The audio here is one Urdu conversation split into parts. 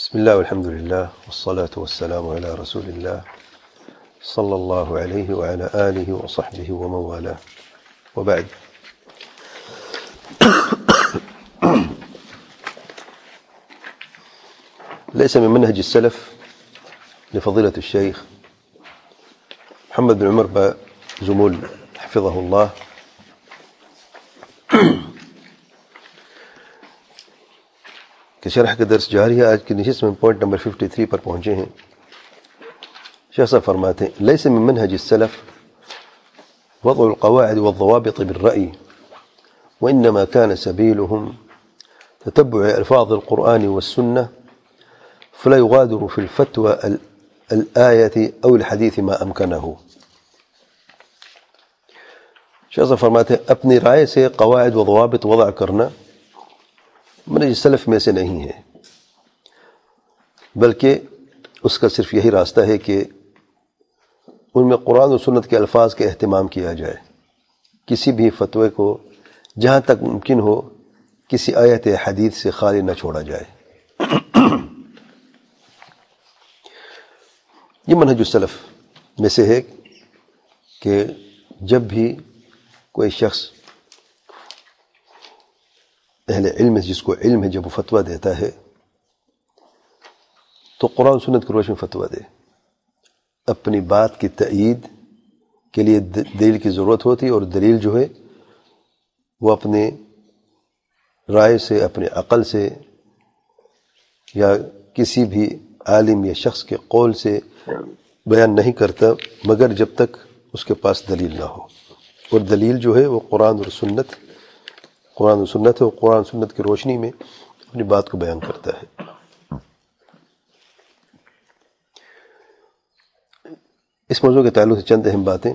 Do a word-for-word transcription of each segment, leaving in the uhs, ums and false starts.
بسم الله والحمد لله والصلاة والسلام على رسول الله صلى الله عليه وعلى آله وصحبه ومن والاه وبعد. ليس من منهج السلف لفضيلة الشيخ محمد بن عمر بازمول حفظه الله کہ شرح کا درس جاری ہے. آج کی نشست میں پوائنٹ نمبر ترپن پر پہنچے ہیں. شیخ صاحب فرماتے ہیں ليس من منهج السلف وضع القواعد والضوابط بالرأي وإنما كان سبيلهم تتبع ألفاظ القرآن والسنة فلا يغادر في الفتوى الآية أو الحديث ما أمكنه. شیخ صاحب فرماتے ہیں اپنی رائے سے قواعد و ضوابط وضع کرنا منہج سلف میں سے نہیں ہے، بلکہ اس کا صرف یہی راستہ ہے کہ ان میں قرآن و سنت کے الفاظ کا اہتمام کیا جائے، کسی بھی فتوے کو جہاں تک ممکن ہو کسی آیت حدیث سے خالی نہ چھوڑا جائے. یہ منہج السلف میں سے ہے کہ جب بھی کوئی شخص اہل علم جس کو علم ہے جب وہ فتویٰ دیتا ہے تو قرآن سنت کی روشنی میں فتویٰ دے. اپنی بات کی تائید کے لیے دلیل کی ضرورت ہوتی ہے، اور دلیل جو ہے وہ اپنے رائے سے، اپنے عقل سے، یا کسی بھی عالم یا شخص کے قول سے بیان نہیں کرتا مگر جب تک اس کے پاس دلیل نہ ہو. اور دلیل جو ہے وہ قرآن اور سنت قرآن و سنت ہے، اور قرآن سنت کی روشنی میں اپنی بات کو بیان کرتا ہے. اس موضوع کے تعلق سے چند اہم باتیں.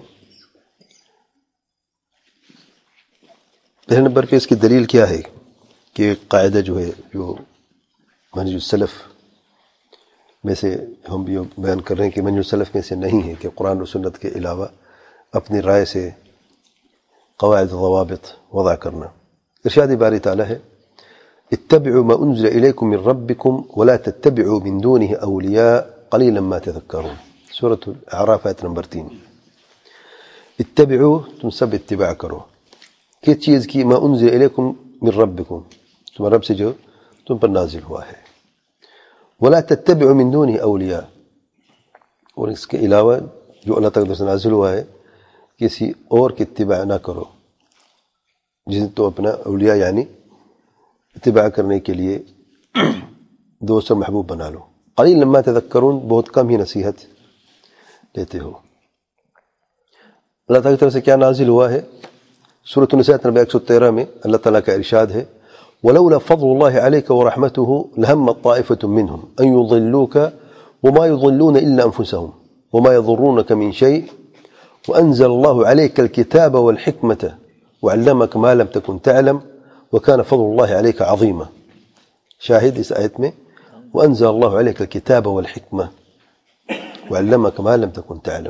پہلے نمبر پہ اس کی دلیل کیا ہے کہ قاعدہ جو ہے جو منہج السلف میں سے ہم بھی بیان کر رہے ہیں کہ منہج السلف میں سے نہیں ہے کہ قرآن و سنت کے علاوہ اپنی رائے سے قواعد و ضوابط وضع کرنا. ارشاد باری تعالیٰ ہے اتبعوا ما انزل الیکم من ربکم ولا تتبعوا من دونه اولیاء قلیلا ما تذکرون. سورۃ الاعراف آیت نمبر تین. اتبعوا تم سب اتباع کرو کس چیز کی؟ ما انزل الیکم من ربکم تمہارے رب سے جو تم پر نازل ہوا ہے. ولا تتبعوا من دونه اولیاء اور اس کے علاوہ جو اللہ تعالیٰ سے نازل ہوا ہے کسی اور کی اتباع نہ کرو، جن تو اپنا اولیاء یعنی اتباع کرنے کے لیے دوست اور محبوب بنا لو. قلیلا ما تذکرون بہت کم ہی نصیحت لیتے ہو. اللہ تعالیٰ کی طرف سے کیا نازل ہوا ہے؟ سورۃ النساء نمبر ایک سو تیرہ میں اللہ تعالیٰ کا ارشاد ہے وَلَوْلَا فَضْلُ اللَّهِ عَلَيْكَ وَرَحْمَتُهُ لَهَمَّتْ طَائِفَةٌ مِّنْهُمْ أَن يُضِلُّوكَ وَمَا يُضِلُّونَ إِلَّا أَنفُسَهُمْ وَمَا يَضُرُّونَكَ مِنْ شَيْءٍ وَأَنزَلَ اللَّهُ عَلَيْكَ الْكِتَابَ وَالْحِكْمَةَ وعلمك ما لم تكن تعلم وكان فضل الله عليك عظيما. شاهد اس آیت میں وانزل الله عليك الكتاب والحكمة وعلمك ما لم تكن تعلم.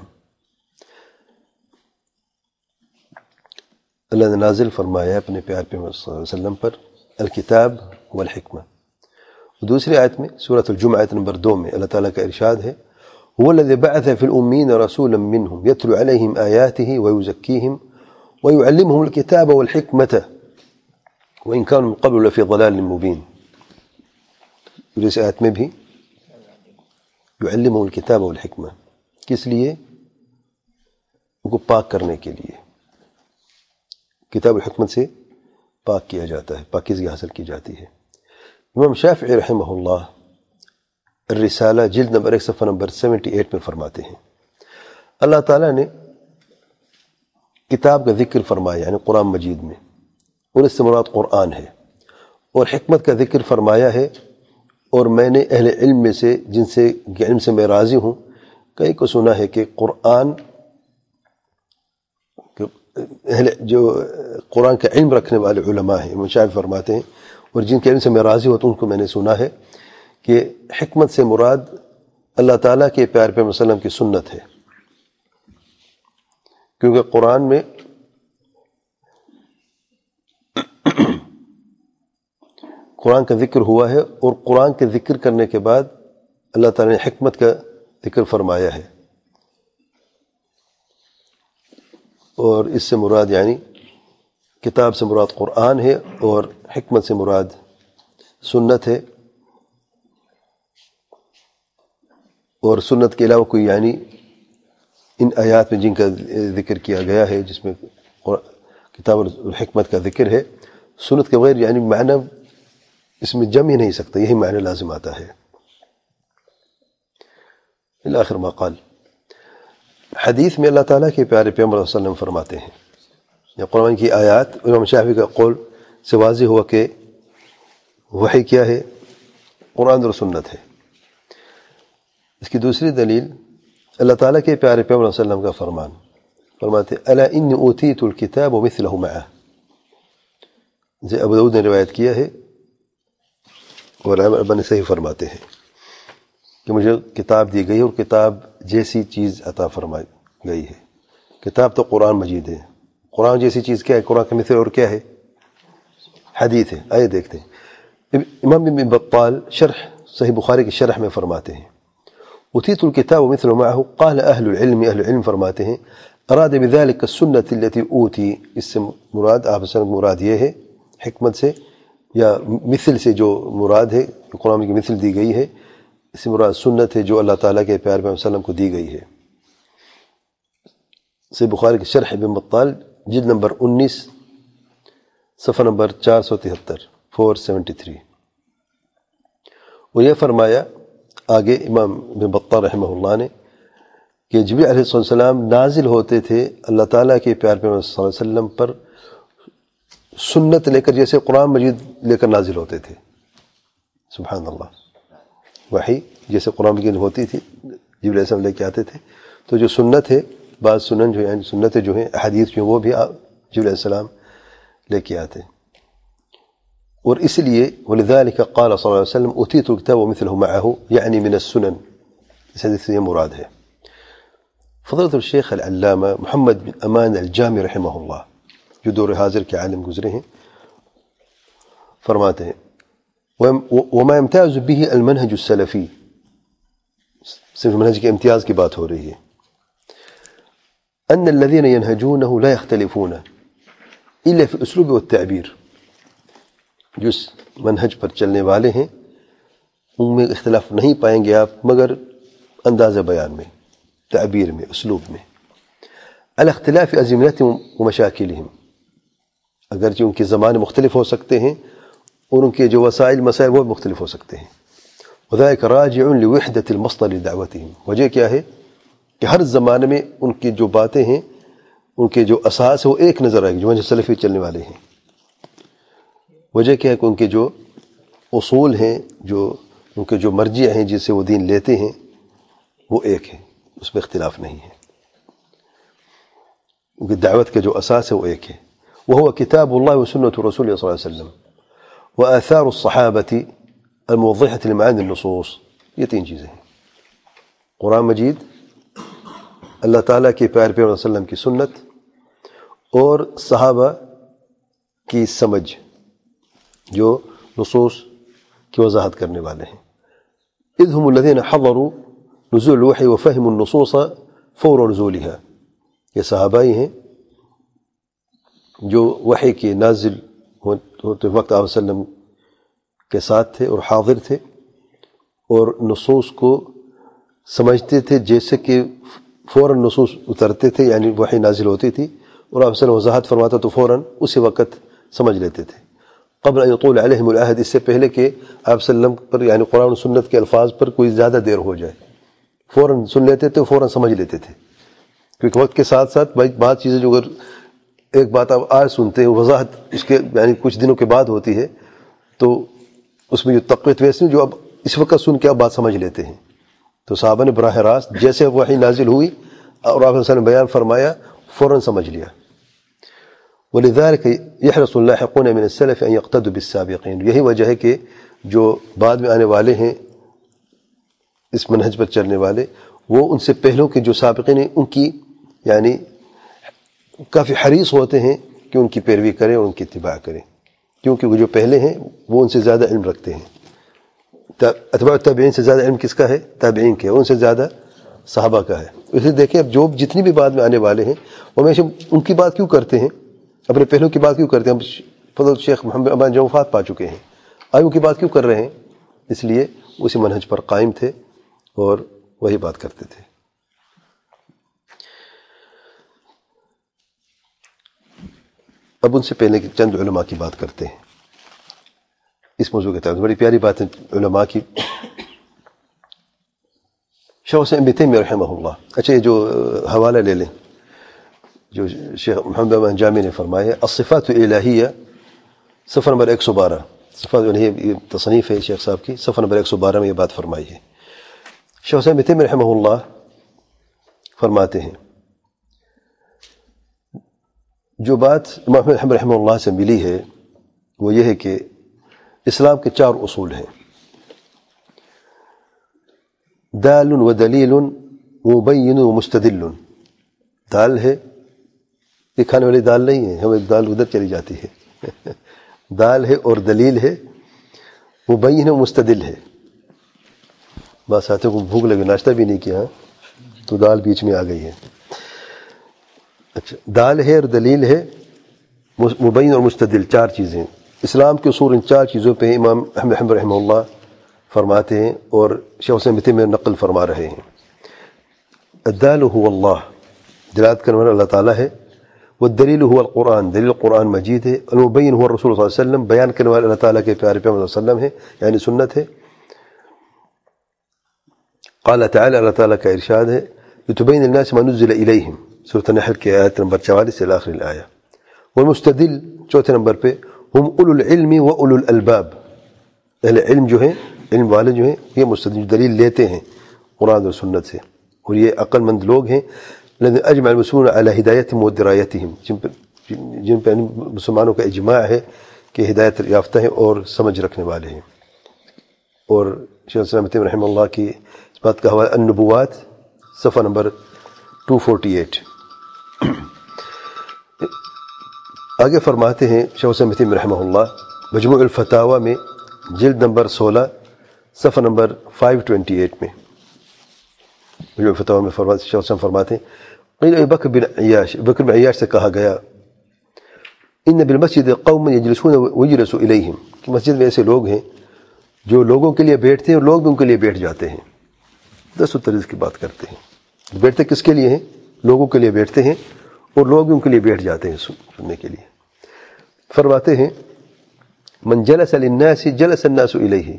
اللہ نے نازل فرمایا اپنے پیار پیغمبر صلی اللہ علیہ وسلم پر الکتاب والحکمہ. دوسری آیت میں سورۃ الجمعہ آیت نمبر دو میں اللہ تعالیٰ کا ارشاد ہے هو الذي بعث في الأمين رسولا منهم يتلو عليهم آياته ويزكيهم ويعلمهم الكتاب والحكمة وإن كانوا من قبل لفي ضلال مبين. اس آیت میں بھی يعلمهم الكتاب والحكمة کس لیے؟ ان کو پاک کرنے کے لیے. کتاب الحکمت سے پاک کیا جاتا ہے، پاکیزگی حاصل کی جاتی ہے. امام شافعی رحمہ اللہ الرسالہ جلد نمبر ایک صفحہ نمبر اٹھہتر میں فرماتے ہیں اللہ تعالیٰ نے کتاب کا ذکر فرمایا یعنی قرآن مجید میں، اور اس سے مراد قرآن ہے، اور حکمت کا ذکر فرمایا ہے. اور میں نے اہل علم میں سے جن سے علم سے میں راضی ہوں کئی کو سنا ہے کہ قرآن اہل جو قرآن کا علم رکھنے والے علماء ہیں مشاہد فرماتے ہیں، اور جن کے علم سے میں راضی ہوتا ہوں ان کو میں نے سنا ہے کہ حکمت سے مراد اللہ تعالیٰ کے پیار پیغمبر صلی اللہ علیہ وسلم کی سنت ہے، کیونکہ قرآن میں قرآن کا ذکر ہوا ہے، اور قرآن کے ذکر کرنے کے بعد اللہ تعالیٰ نے حکمت کا ذکر فرمایا ہے، اور اس سے مراد یعنی کتاب سے مراد قرآن ہے، اور حکمت سے مراد سنت ہے، اور سنت کے علاوہ کوئی یعنی ان آیات میں جن کا ذکر کیا گیا ہے جس میں کتاب اور حکمت کا ذکر ہے، سنت کے بغیر یعنی معنی اس میں جم ہی نہیں سکتا، یہی معنی لازم آتا ہے۔ الآخر ما قال، حدیث میں اللہ تعالیٰ کے پیارے پیغمبر صلی اللہ علیہ وسلم فرماتے ہیں، یا قرآن کی آیات، امام شافعی کا قول سے واضح ہوا کہ وحی کیا ہے؟ قرآن اور سنت ہے۔ اس کی دوسری دلیل اللہ تعالیٰ کے پیارے پیغمبر صلی اللہ علیہ وسلم کا فرمان، فرماتے الا انی اوتیت الکتاب ومثلہ معہ، جسے ابو داؤد نے روایت کیا ہے، اور ابن صحیح فرماتے ہیں کہ مجھے کتاب دی گئی اور کتاب جیسی چیز عطا فرمائی گئی ہے۔ کتاب تو قرآن مجید ہے، قرآن جیسی چیز کیا ہے؟ قرآن کا مثل اور کیا ہے؟ حدیث ہے۔ آئے دیکھتے ہیں، امام ابن بطال شرح صحیح بخاری کی شرح میں فرماتے ہیں اوتیت الکتاب ومثل معه، قال اہل العلم، اہل العلم فرماتے ہیں اراد بذلك السنة التي اوتی، اس سے مراد آپ سے مراد یہ ہے حکمت سے یا مثل سے جو مراد ہے، قرآن کی مثل دی گئی ہے، اس سے مراد سنت ہے جو اللہ تعالیٰ کے پیارے پیغمبر صلی اللہ علیہ وسلم کو دی گئی ہے۔ صحیح بخاری کی شرح ابن بطال جلد نمبر انیس صفحہ نمبر چار سو تہتر فور سیونٹی تھری، اور یہ فرمایا آگے امام ابن بطال رحمہ اللہ نے کہ جبریل علیہ السلام نازل ہوتے تھے اللہ تعالیٰ کے پیارے پیغمبر صلی اللہ علیہ وسلم پر سنت لے کر، جیسے قرآن مجید لے کر نازل ہوتے تھے۔ سبحان اللہ، وحی جیسے قرآن مجید ہوتی تھی جبریل علیہ السلام لے کے آتے تھے، تو جو سنت ہے، بعض سنن جو ہیں، سنتیں جو ہیں، احادیث جو ہیں، وہ بھی جبریل علیہ السلام لے کے آتے، اور اس لیے ولذلك قال صلی اللہ علیہ وسلم اوتیت الکتاب ومثلہ معہ، یعنی من السنن، اس حدیث سے یہ مراد ہے۔ فضیلۃ الشیخ العلامہ محمد بن امان الجامی رحمہ اللہ، جو دور حاضر کے عالم گزرے ہیں، فرماتے ہیں وما يمتاز به المنهج السلفی، صرف منہج کے امتیاز کی بات ہو رہی ہے، ان الذين ينهجونه لا يختلفون الا في الاسلوب والتعبیر، جو اس منہج پر چلنے والے ہیں ان میں اختلاف نہیں پائیں گے آپ مگر انداز بیان میں، تعبیر میں، اسلوب میں، على اختلاف ازمنتهم ومشاکلهم، اگرچہ ان کے زمانے مختلف ہو سکتے ہیں اور ان کے جو وسائل مسائل وہ مختلف ہو سکتے ہیں، وذلك راجع لوحدة المصدر لدعوتهم، وجہ کیا ہے کہ ہر زمانے میں ان کی جو باتیں ہیں، ان کے جو اساس ہے وہ ایک نظر آئے گی، جو منہج سلفی چلنے والے ہیں۔ وجہ کیا ہے کہ ان کے جو اصول ہیں، جو ان کے جو مرجع ہیں جس سے وہ دین لیتے ہیں، وہ ایک ہے، اس میں اختلاف نہیں ہے، ان کی دعوت کے جو اساس ہے وہ ایک ہے، وهو كتاب الله وسنة رسوله صلی اللہ علیہ وسلم وآثار الصحابة الموضحة لمعاني النصوص، یہ تین چیزیں ہیں، قرآن مجید، اللہ تعالیٰ کے پیارے پیغمبر صلی اللہ علیہ وسلم کی سنت، اور صحابہ کی سمجھ جو نصوص کی وضاحت کرنے والے ہیں۔ اذ هم الذين حضروا نزول الوحی وفهموا النصوص فور نزولها، یہ صحابہ ہی ہیں جو وحی کے نازل ہوتے وقت آپ صلی اللہ علیہ وسلم کے ساتھ تھے اور حاضر تھے، اور نصوص کو سمجھتے تھے جیسے کہ فوراً نصوص اترتے تھے، یعنی وحی نازل ہوتی تھی اور آپ صلی اللہ علیہ وسلم وضاحت فرماتا تو فوراً اسی وقت سمجھ لیتے تھے، قبل ان يطول علیہم العہد، اس سے پہلے کہ آپ صلی اللہ علیہ وسلم پر یعنی قرآن و سنت کے الفاظ پر کوئی زیادہ دیر ہو جائے، فوراً سن لیتے تھے، فوراً سمجھ لیتے تھے، کیونکہ وقت کے ساتھ ساتھ بعض چیزیں جو اگر ایک بات آپ آج سنتے ہیں وضاحت اس کے یعنی کچھ دنوں کے بعد ہوتی ہے، تو اس میں جو تقویت ویسے جو اب اس وقت سن کے آپ بات سمجھ لیتے ہیں، تو صحابہ نے براہ راست جیسے وحی نازل ہوئی اور آپ صلی اللہ علیہ وسلم نے بیان فرمایا فوراً سمجھ لیا۔ ولذلك يحرص اللاحقون من السلف ان يقتدوا بالسابقين، یہی وجہ ہے کہ جو بعد میں آنے والے ہیں اس منہج پر چلنے والے، وہ ان سے پہلوں کے جو سابقین ہیں ان کی یعنی کافی حریص ہوتے ہیں کہ ان کی پیروی کریں اور ان کی اتباع کریں، کیونکہ وہ جو پہلے ہیں وہ ان سے زیادہ علم رکھتے ہیں. اتباع تابعین سے زیادہ علم کس کا ہے؟ تابعین کے. ان سے زیادہ صحابہ کا ہے. اسے دیکھیں اب جو جتنی بھی بعد میں آنے والے ہیں وہ ہمیشہ ان کی بات کیوں کرتے ہیں؟ اپنے پہلوں کی بات کیوں کرتے ہیں؟ فضل شیخ محمد امان جو وفات پا چکے ہیں آج ان کی بات کیوں کر رہے ہیں؟ اس لیے اسی منہج پر قائم تھے اور وہی بات کرتے تھے. اب ان سے پہلے کی چند علماء کی بات کرتے ہیں اس موضوع کے تحت. بڑی پیاری بات ہے علماء کی. شیخ حسین ابن تیمیہ رحمہ اللہ. اچھا یہ جو حوالہ لے لیں جو شیخ محمد امان جامی نے فرمایا ہے الصفات الہیہ صفحہ نمبر ایک سو بارہ. صفات الہیہ یہ تصنیف ہے شیخ صاحب کی. صفحہ نمبر ایک سو بارہ میں یہ بات فرمائی ہے. شیخ حسین ابن تیمیہ رحمہ اللہ فرماتے ہیں جو بات امام احمد رحمہ اللہ سے ملی ہے وہ یہ ہے کہ اسلام کے چار اصول ہیں. دال و دلیل مبین و مستدل. دال ہے یہ کھانے والی دال نہیں ہے، ہمیں دال ادھر چلی جاتی ہے. دال ہے اور دلیل ہے، مبین و مستدل ہے. بات ساتھیوں کو بھوک لگے ناشتہ بھی نہیں کیا تو دال بیچ میں آ گئی ہے. اچھا دال ہے اور دلیل ہے، مبین اور مستدل، چار چیزیں. اسلام کے اصول ان چار چیزوں پہ امام احمد رحمہ اللہ فرماتے ہیں اور شیخ حسین ابن تیمیہ نقل فرما رہے ہیں. الدال هو اللہ، دلالت کرنے والا اللہ تعالیٰ ہے. والدلیل هو القرآن، دلیل قرآن مجید ہے. المبین هو الرسول صلی اللہ علیہ وسلم، بیان کرنے والے اللہ تعالیٰ کے پیارے پیغمبر صلی اللہ علیہ وسلم ہے یعنی سنت ہے. قال تعالی، اللہ تعالیٰ کا ارشاد ہے لتبین الناس ما نزل الیہم، سورۃ النحل کی آیت نمبر چوالیس سے آخر الآیہ. والمستدل چوتھے نمبر پہ ہم اولو العلم و اولو الالباب، اہل علم جو ہیں، علم والے جو ہیں یہ مستدل دلیل لیتے ہیں قرآن اور سنت سے، اور یہ عقل مند لوگ ہیں. الذین اجمع المسلمون علی ہدایتہم و درایتہم، جن پر جن پہ مسلمانوں کا اجماع ہے کہ ہدایت یافتہ ہیں اور سمجھ رکھنے والے ہیں. اور شیخ الاسلام ابن تیمیہ رحمہ اللہ کی اس بات کا حوالہ النبوات صفحہ نمبر دو سو اڑتالیس. آگے فرماتے ہیں شیخ الاسلام ابن تیمیہ رحمہ اللہ مجموع الفتاوی میں جلد نمبر سولہ صفحہ نمبر پانچ سو اٹھائیس میں مجموع الفتاوی میں فرماتے شیخ الاسلام فرماتے ہیں قیل بکر بن عیاش، بکر بن عیاش سے کہا گیا ان بالمسجد قوم یجلسون ویجلس الیہم، کہ مسجد میں ایسے لوگ ہیں جو لوگوں کے لیے بیٹھتے ہیں اور لوگ بھی ان کے لیے بیٹھ جاتے ہیں. دس و تریس کی بات کرتے ہیں. بیٹھتے کس کے لیے ہیں؟ لوگوں کے لیے بیٹھتے ہیں اور لوگ بھی ان کے لیے بیٹھ جاتے ہیں سننے کے لیے. فرماتے ہیں من جلس للناس جلس الناس الیہ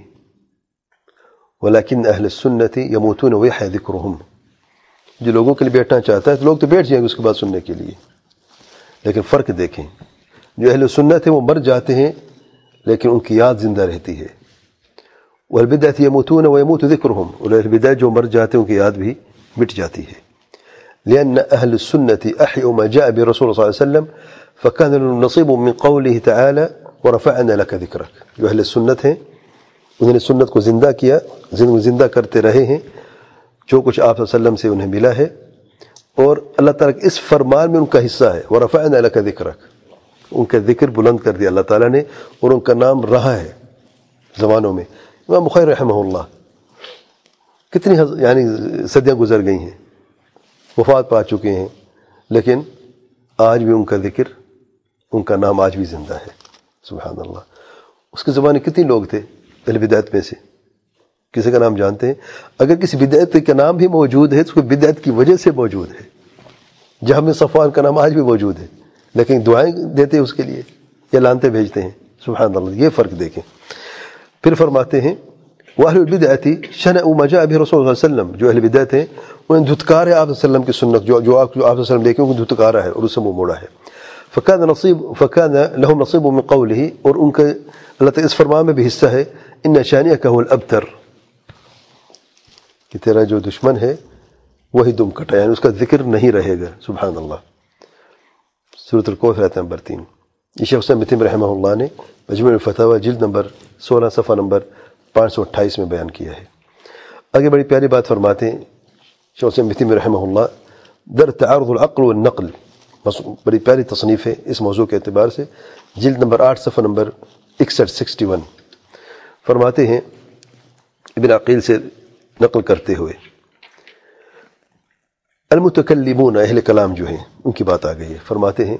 ولکن اہل السنت یموتون ویحیا ذکرہم. جو لوگوں کے لیے بیٹھنا چاہتا ہے تو لوگ تو بیٹھ جائیں گے اس کے بعد سننے کے لیے، لیکن فرق دیکھیں جو اہل سنت ہیں وہ مر جاتے ہیں لیکن ان کی یاد زندہ رہتی ہے. والبدعة يموتون ويموت ذكرهم، اور اہل بدعت جو مر جاتے ہیں ان کی یاد بھی مٹ جاتی ہے. لأن أهل السنة أحيوا ما جاء برسول صلى الله عليه وسلم فكان لهم نصيب من قوله تعالى ورفعنا لك ذكرك. جو اہل سنت ہیں انہوں نے سنت کو زندہ کیا، زندہ کرتے رہے ہیں جو کچھ آپ صلی اللہ علیہ وسلم سے انہیں ملا ہے، اور اللہ تعالیٰ کے اس فرمان میں ان کا حصہ ہے. ورفعنا لك ذكرك، ان کا ذکر بلند کر دیا اللہ تعالیٰ نے اور ان کا نام رہا ہے زمانوں میں. امام بخاری رحمہ اللہ کتنی یعنی صدیاں گزر گئی ہیں، وفات پا چکے ہیں، لیکن آج بھی ان کا ذکر، ان کا نام آج بھی زندہ ہے. سبحان اللہ. اس کے زمانے کتنے لوگ تھے اہل بدعت میں سے؟ کسی کا نام جانتے ہیں؟ اگر کسی بدعت کا نام بھی موجود ہے تو کوئی بدعت کی وجہ سے موجود ہے. جہاں میں صفوان کا نام آج بھی موجود ہے لیکن دعائیں دیتے ہیں اس کے لیے یا لانتے بھیجتے ہیں. سبحان اللہ. یہ فرق دیکھیں. پھر فرماتے ہیں وَأَهْلُ الْبِدْعَةِ شَنَعُوا مَا جَاءَ بِهِ رَسُولُ اللَّهِ صلی اللہ علیہ وسلم، جو اہل بدعت ہیں انہیں دھتکار ہے آپ صلی اللہ علیہ وسلم کی سنت، جو جو آپ صلی اللہ علیہ وسلم دیکھیں ان کو دھتکارا ہے اور اس سے منہ موڑا ہے. فَكَانَ نَصِيبُ فَكَانَ لَهُمْ نَصِيبٌ مِّن قَوْلِهِ، اور ان کا اللہ تعالیٰ اس فرمان میں بھی حصہ ہے إِنَّ شَانِئَكَ هُوَ الْأَبْتَرُ، کہ تیرا جو دشمن ہے وہی دم کٹا، یعنی اس کا ذکر نہیں رہے گا. سبحان اللہ. سورۃ الکوثر آیت نمبر تین. یہ شیخ حسین ابن تیمیہ رحمہ اللہ نے مجموع الفتاوی جلد نمبر سولہ صفحہ نمبر پانچ سو اٹھائیس میں بیان کیا ہے. آگے بڑی پیاری بات فرماتے ہیں شیخ حسین ابن تیمیہ رحمہ اللہ در تعارض العقل والنقل، بڑی پیاری تصنیف ہے اس موضوع کے اعتبار سے. جلد نمبر آٹھ صفحہ نمبر اکسٹھ سکسٹی ون فرماتے ہیں ابن عقیل سے نقل کرتے ہوئے، المتکلمون اہل کلام جو ہیں ان کی بات آ گئی ہے، فرماتے ہیں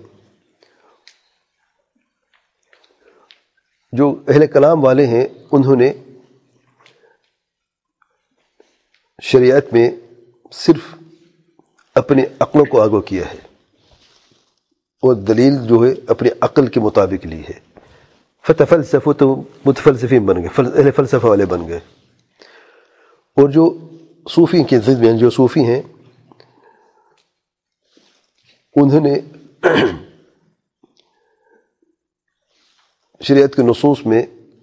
جو اہل کلام والے ہیں انہوں نے شریعت میں صرف اپنے عقلوں کو آگو کیا ہے اور دلیل جو ہے اپنے عقل کے مطابق لی ہے، فتفلسفوا تو متفلسفین بن گئے، اہل فلسفہ والے بن گئے۔ اور جو صوفی کے ضد میں جو صوفی ہیں انہوں نے شریعت کے نصوص میں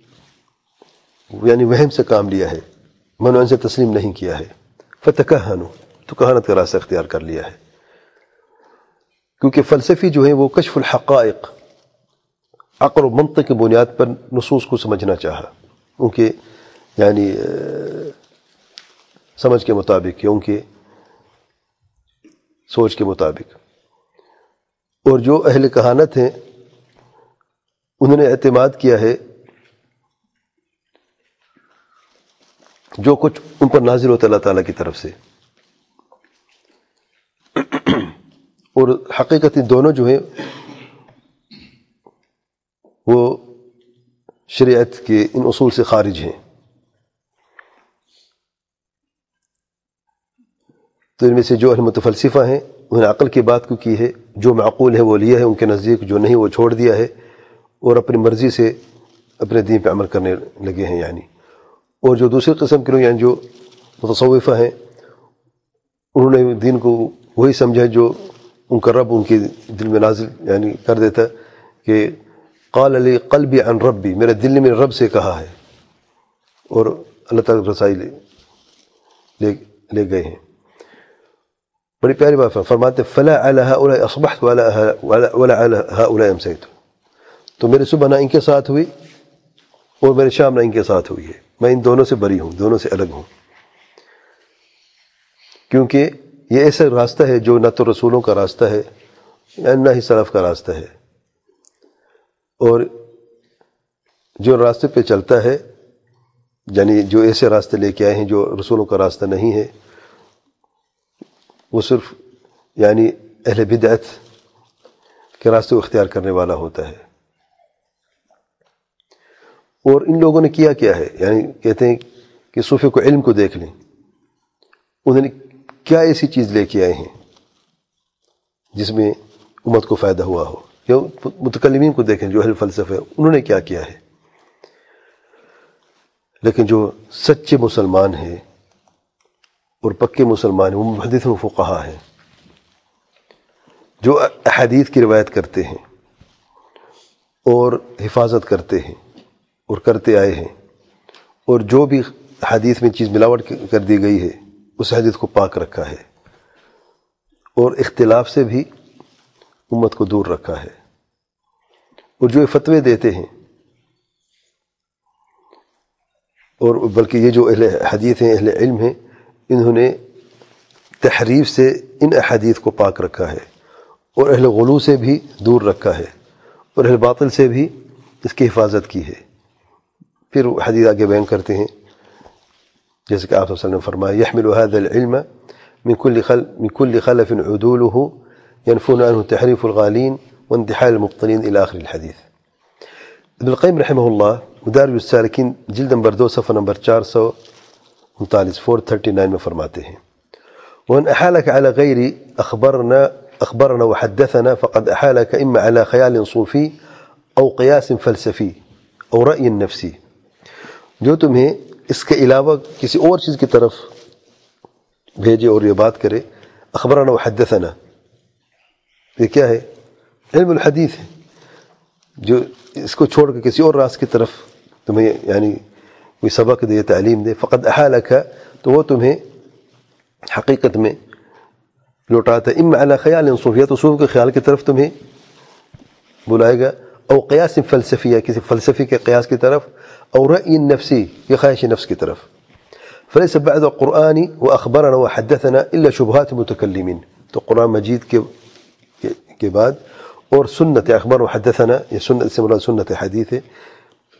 یعنی وہم سے کام لیا ہے، منوعن سے تسلیم نہیں کیا ہے، فتکہنوا تو کہانت کا راستہ اختیار کر لیا ہے، کیونکہ فلسفی جو ہیں وہ کشف الحقائق عقل و منطق کی بنیاد پر نصوص کو سمجھنا چاہا، ان کے یعنی سمجھ کے مطابق یا ان کے سوچ کے مطابق۔ اور جو اہل کہانت ہیں انہوں نے اعتماد کیا ہے جو کچھ ان پر نازل ہوتا اللہ تعالیٰ کی طرف سے، اور حقیقت دونوں جو ہیں وہ شریعت کے ان اصول سے خارج ہیں۔ تو ان میں سے جو اہل متفلسفہ ہیں انہوں نے عقل کی بات کو کی ہے، جو معقول ہے وہ لیا ہے ان کے نزدیک، جو نہیں وہ چھوڑ دیا ہے اور اپنی مرضی سے اپنے دین پہ عمل کرنے لگے ہیں یعنی۔ اور جو دوسری قسم کے لوگ یعنی جو متصوفہ ہیں انہوں نے دین کو وہی سمجھا جو ان کا رب ان کے دل میں نازل یعنی کر دیتا کہ قال لی قلبی عن ربی، میرے دل نے میرے رب سے کہا ہے، اور اللہ تعالیٰ رسائی لے لے, لے گئے ہیں۔ بڑی پیاری بات فرماتے فلا علی هؤلاء اصبحت ولا ولا علی هؤلاء امسیت، تو میرے صبح نہ ان کے ساتھ ہوئی اور میرے شام نہ ان کے ساتھ ہوئی ہے، میں ان دونوں سے بری ہوں، دونوں سے الگ ہوں، کیونکہ یہ ایسا راستہ ہے جو نہ تو رسولوں کا راستہ ہے نہ ہی سلف کا راستہ ہے، اور جو راستے پہ چلتا ہے یعنی جو ایسے راستے لے کے آئے ہیں جو رسولوں کا راستہ نہیں ہے وہ صرف یعنی اہل بدعت کے راستے کو اختیار کرنے والا ہوتا ہے۔ اور ان لوگوں نے کیا کیا ہے، یعنی کہتے ہیں کہ صوفی کو علم کو دیکھ لیں، انہوں نے کیا ایسی چیز لے کے آئے ہیں جس میں امت کو فائدہ ہوا ہو، یا متکلمین کو دیکھیں جو اہل فلسفہ انہوں نے کیا کیا ہے۔ لیکن جو سچے مسلمان ہیں اور پکے مسلمان ہیں وہ محدث و فقہا ہیں جو احادیث کی روایت کرتے ہیں اور حفاظت کرتے ہیں اور کرتے آئے ہیں، اور جو بھی حدیث میں چیز ملاوٹ کر دی گئی ہے اس حدیث کو پاک رکھا ہے، اور اختلاف سے بھی امت کو دور رکھا ہے۔ اور جو فتوے دیتے ہیں، اور بلکہ یہ جو اہل حدیث ہیں اہل علم ہیں انہوں نے تحریف سے ان احادیث کو پاک رکھا ہے، اور اہل غلو سے بھی دور رکھا ہے، اور اہل باطل سے بھی اس کی حفاظت کی ہے۔ پھر حدیث آگے بیان کرتے ہیں جیسے کہ آپ صلی اللہ علیہ وسلم نے فرمایا يحمل هذا العلم من كل خلف من كل خلف عدوله ينفون عنه تحريف الغالين وانتحال المبطلين الى آخر الحديث۔ ابن القیم رحمہ اللہ مدارج السالکین جلد نمبر دو صفحہ نمبر چار سو انتالیس فور تھرٹی نائن میں فرماتے ہیں وَإِنْ أَحَالَكَ عَلَى غَيْرِ أخبرنا أخبرنا وحدثنا فقد أحالك إما على خيال صوفي أو قياس فلسفي أو رأي نفسي، جو تمہیں اس کے علاوہ کسی اور چیز کی طرف بھیجے اور یہ بات کرے۔ اخبرنا وحدثنا یہ کیا ہے؟ علم الحدیث ہے، جو اس کو چھوڑ کے کسی اور راز کی طرف تمہیں یعنی کوئی سبق دے تعلیم دے، فقد احالک تو وہ تمہیں حقیقت میں لوٹاتا ہے، اما علی خیال صوفیہ تو صوف کے خیال کی طرف تمہیں بلائے گا، او قیاس فلسفیہ کسی فلسفی کے قیاس کی طرف، او رأی نفسی یا خواہش نفس کی طرف۔ فلیس بعد قرآن و اخبرنا و حدثنا الا شبہات متکلمین، تو قرآن مجید کے کے بعد اور سنت اخبار و حدثنا، یہ سنت سے مراد سنت حدیث ہے،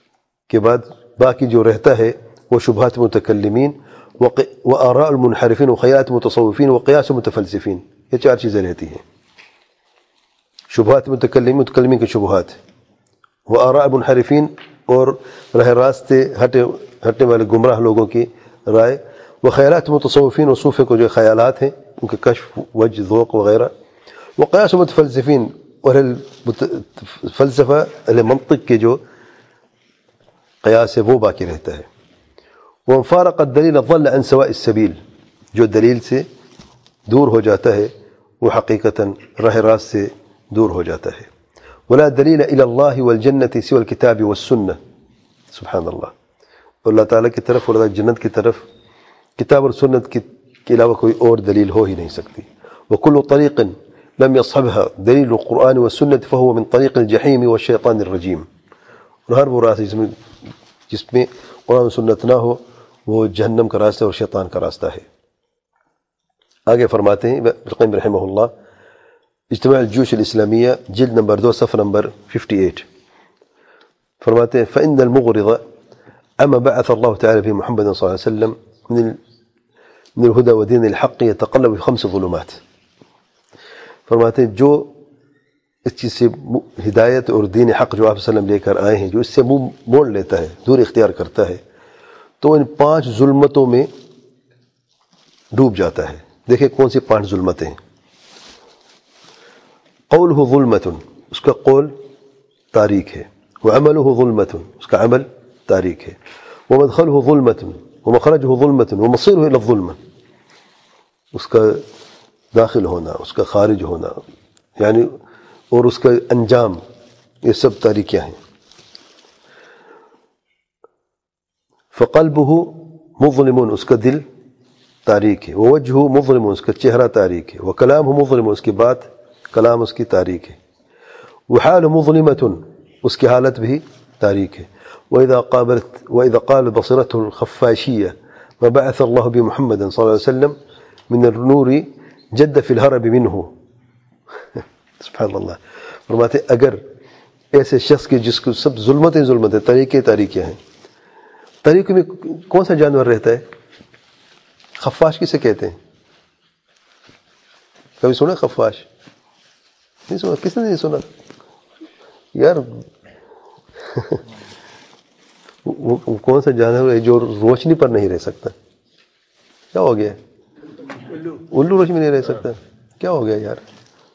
کے بعد باقی جو رہتا ہے وہ شبہات متکلمین و آراء المنحرفین و خیالات متصوفین و قیاس متفلسفین، یہ چار چیزیں رہتی ہیں. شبہات متکلمین، متکلمین کے شبہات، و آراء منحرفین اور راہ راستے ہٹے ہٹنے والے گمراہ لوگوں کی رائے، و خیالات متصوفین و صوفے کو جو خیالات ہیں ان کے کشف، وجہ، ذوق وغیرہ، و قیاس متفلسفین اور اہل فلسفہ اہل منطق کے جو قیاس ہے وہ باقی رہتا ہے. وہ فارق الدلیل ضل عن سواء السبیل، جو دلیل سے دور ہو جاتا ہے وہ حقیقتاً راہ راست سے دور ہو جاتا ہے. ولا دلیل الی اللہ والجنت سوى الکتاب والسنہ، سبحان اللہ. اللہ تعالیٰ کی طرف اور جنت کی طرف کتاب اور سنت کے علاوہ کوئی اور دلیل ہو ہی نہیں سکتی. وکل طریق لم يصحبها دلیل القرآن والسنة فهو من طریق الجحیم والشیطان الرجیم. اور ہر وہ راستہ جس میں جس میں قرآن و سنت نہ ہو وہ جہنم کا راستہ اور شیطان کا راستہ ہے. آگے فرماتے ہیں ابن القیم رحمہ اللہ، اجتماع الجیوش الاسلامیہ جلد نمبر دو صفحہ نمبر اٹھاون، فرماتے ہیں فإن المغرض اما بعث الله تعالى في محمد صلی اللہ علیہ وسلم من من الهدى ودين الحق يتقلب في خمس ظلمات. فرماتے ہیں جو اس چیز سے ہدایت اور دین حق جو آپ صلی اللہ علیہ وسلم لے کر آئے ہیں، جو اس سے منہ موڑ لیتا ہے، دور اختیار کرتا ہے، تو ان پانچ ظلمتوں میں ڈوب جاتا ہے. دیکھیں کون سی پانچ ظلمتیں ہیں. قولہ ظلمت، اس کا قول تاریک ہے. وعملہ ظلمت، اس کا عمل تاریک ہے. ومدخلہ ظلمت ومخرجہ ظلمت ومصیرہ الی الظلمہ، اس کا داخل ہونا، اس کا خارج ہونا، یعنی اور اس کا انجام، یہ سب تاریکیاں ہیں. فقلبہ مظلم، اس کا دل تاریک ہے. ووجہہ مظلم، اس کا چہرہ تاریک ہے. وکلامہ مظلم، اس کی بات کلام اس کی تاریک ہے. وحال مظلمۃ، اس کی حالت بھی تاریک ہے. وإذا قابلت وإذا قال بصيرته الخفاشية ما بعث الله بمحمد صلى الله عليه وسلم من النور جد في الهرب منه. سبحان اللہ. فرماتے اگر ایسے شخص کے جس کو سب ظلمتیں ظلمتیں طریقے تاریکیاں ہیں، طریقے میں کون سا جانور رہتا ہے؟ خفاش کسے کہتے ہیں؟ کبھی سنا خفاش؟ نہیں سنا؟ کس نے نہیں سنا یار؟ وہ کون سا جانور ہے جو روشنی پر نہیں رہ سکتا؟ کیا ہو گیا؟ الو روشنی میں نہیں رہ سکتا؟ کیا ہو گیا یار؟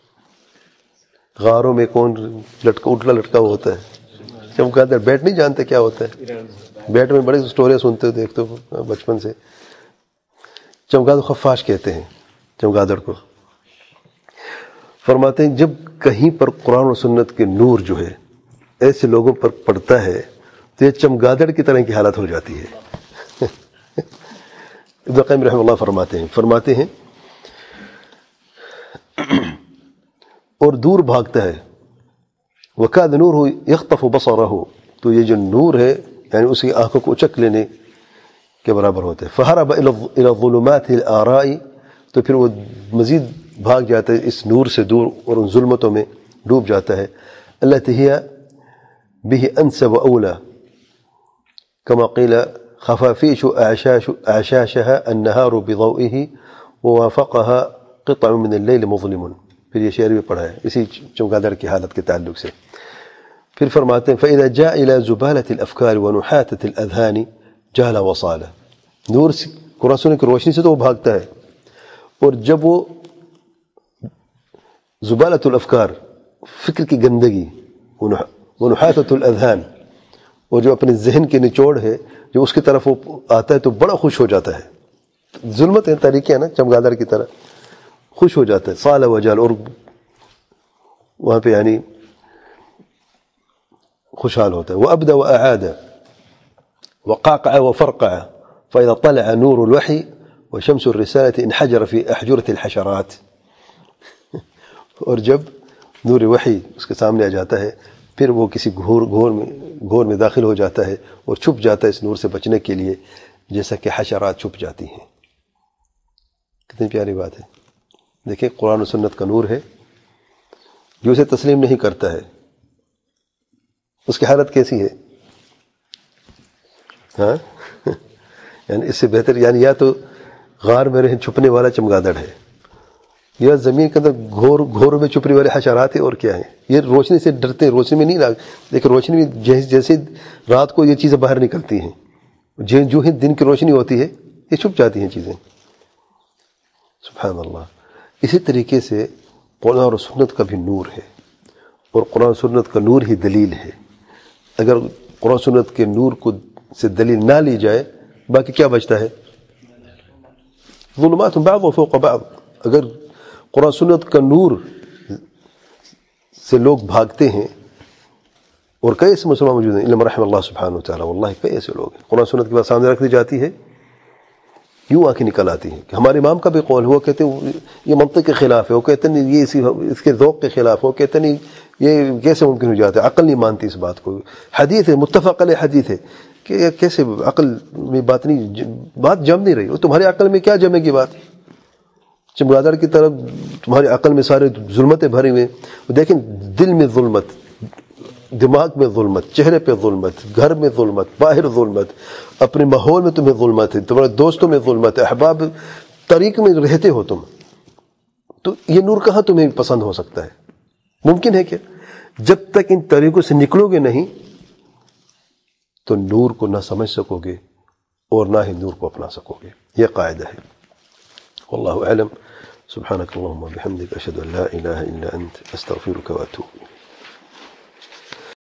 غاروں میں کون لٹکا اٹھلا لٹکا ہوا ہوتا ہے؟ چمگادڑ بیٹ نہیں جانتے کیا ہوتا ہے؟ بیٹ میں بڑی سٹوریاں سنتے ہو، دیکھتے ہو بچپن سے. چمگادڑ خفاش کہتے ہیں چمگادڑ کو. فرماتے ہیں جب کہیں پر قرآن و سنت کے نور جو ہے ایسے لوگوں پر پڑتا ہے تو یہ چمگادڑ کی طرح کی حالت ہو جاتی ہے. ابن القیم رحمہ اللہ فرماتے ہیں فرماتے ہیں اور دور بھاگتا ہے. وَكَادَ نُورُهُ يَخْطَفُ بَصَرَهُ، تو یہ جو نور ہے یعنی اس کی آنکھوں کو اچک لینے کے برابر ہوتا ہے. فَهَرَبَ إِلَى الظُّلُمَاتِ الْآرَاءِ، تو پھر وہ مزید بھاگ جاتا ہے اس نور سے دور اور ان ظلمتوں میں ڈوب جاتا ہے. التي هي به أنسب وأولى كما قيل خفافيش أعشاش أعشاشها النهار بضوئه ووافقها قطع من الليل مظلم. پھر یہ شعر بھی پڑھا ہے اسی چمگادڑ کی حالت کے تعلق سے. پھر فرماتے ہیں فإذا جاء إلى زبالة الأفكار ونحاتة الأذهان جهل وصال. نور قرآن سنت کی روشنی سے تو وہ بھاگتا ہے، اور جب وہ زبالة الافکار، فکر کی گندگی، ونحاتة الاذہان، اور جو اپنے ذہن کے نچوڑ ہے جو اس کی طرف وہ آتا ہے تو بڑا خوش ہو جاتا ہے. ظلمت ہے طریقے ہیں نا چمگادڑ کی طرح، خوش ہو جاتا ہے. صال وجال، اور وہاں پہ یعنی خوشحال ہوتا ہے. وابدى واعاد وقاقع وفرقع فاذا طلع نور الوحي وشمس الرسالة انحجر في احجرة الحشرات. اور جب نور وحی اس کے سامنے آ جاتا ہے پھر وہ کسی گھور گھور میں گھور میں داخل ہو جاتا ہے اور چھپ جاتا ہے اس نور سے بچنے کے لیے، جیسا کہ حشرات چھپ جاتی ہیں. کتنی پیاری بات ہے. دیکھیں قرآن و سنت کا نور ہے، جو اسے تسلیم نہیں کرتا ہے اس کی حالت کیسی ہے؟ ہاں یعنی اس سے بہتر یعنی یا تو غار میں رہیں چھپنے والا چمگادڑ ہے یا زمین کے اندر گھور گھوروں میں چھپنے والے حشرات ہیں اور کیا ہیں. یہ روشنی سے ڈرتے ہیں, روشنی میں نہیں لاگ لیکن روشنی میں جیسے جیسے رات کو یہ چیزیں باہر نکلتی ہیں جو ہی دن کی روشنی ہوتی ہے یہ چھپ جاتی ہیں چیزیں. سبحان اللہ. اسی طریقے سے قرآن اور سنت کا بھی نور ہے اور قرآن سنت کا نور ہی دلیل ہے. اگر قرآن سنت کے نور کو سے دلیل نہ لی جائے باقی کیا بچتا ہے؟ ظلمات بعض فوق بعض. اگر قرآن سنت کا نور سے لوگ بھاگتے ہیں اور کئی ایسے مسلمان موجود ہیں علم رحم اللہ سبحانہ وتعالی واللہ کئی ایسے لوگ ہیں قرآن سنت کی بات سامنے رکھ دی جاتی ہے یوں آنکھیں نکل آتی ہیں کہ ہمارے امام کا بھی قول ہے, وہ کہتے ہیں یہ منطق کے خلاف ہے, وہ کہتے ہیں یہ اسی اس کے ذوق کے خلاف ہے, وہ کہتے ہیں یہ کیسے ممکن ہو جاتا ہے, عقل نہیں مانتی اس بات کو. حدیث ہے متفق علیہ حدیث ہے کہ کیسے عقل میں بات نہیں بات جم نہیں رہی. وہ تمہاری عقل میں کیا جمے گی بات؟ چمگادڑ کی طرف تمہاری عقل میں سارے ظلمتیں بھری ہوئے. دیکھیں دل میں ظلمت, دماغ میں ظلمت, چہرے پہ ظلمت, گھر میں ظلمت, باہر ظلمت, اپنے ماحول میں تمہیں ظلمت ہے, تمہارے دوستوں میں ظلمت ہے, احباب طریق میں رہتے ہو تم, تو یہ نور کہاں تمہیں پسند ہو سکتا ہے؟ ممکن ہے کیا؟ جب تک ان طریقوں سے نکلو گے نہیں تو نور کو نہ سمجھ سکو گے اور نہ ہی نور کو اپنا سکو گے. یہ قاعدہ ہے. واللہ اعلم. سبحانک اللہم و بحمدک اشہد ان لا الہ الا انت استغفرک و اتوب الیک.